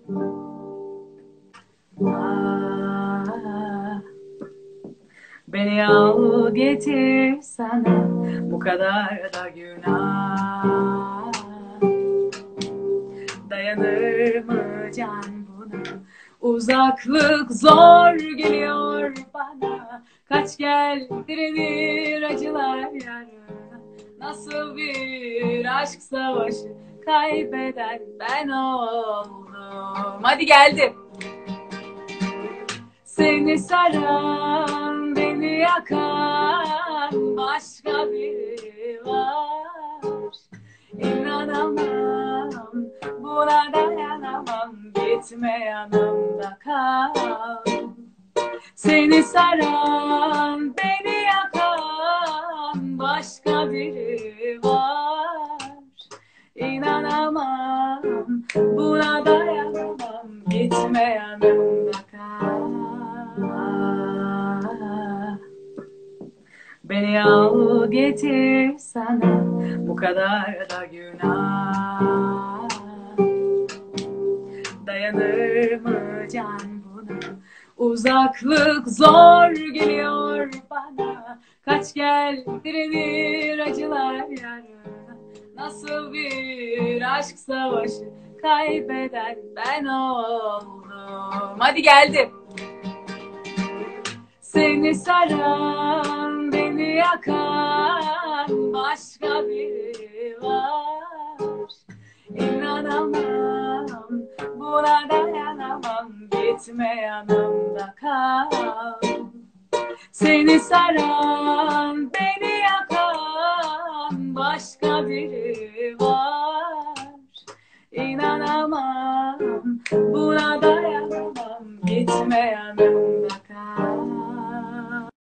Ah, beni al getir sana, bu kadar da günah. Dayanır mı can buna? Uzaklık zor geliyor bana. Kaç gel direnir acılar yarına. Nasıl bir aşk savaşı kaybeden ben oldum. Hadi geldim. Seni saran, beni yakan başka biri var. İnanamam, buna dayanamam. Gitme yanımda kal. Seni saran, beni yakan başka biri var. İnanamam, buna dayanamam. Gitme yanımda kal. Beni al getir sana, bu kadar da günah. Dayanır mı can buna? Uzaklık zor geliyor bana. Kaç gel direnir acılar yarına. Nasıl bir aşk savaşı kaybeden ben oldum. Hadi geldim. Seni saran, beni yakan başka biri var. İnanamam, buna dayanamam. Gitme yanımda kal. Seni saran, beni yakan başka biri var. İnanamam, buna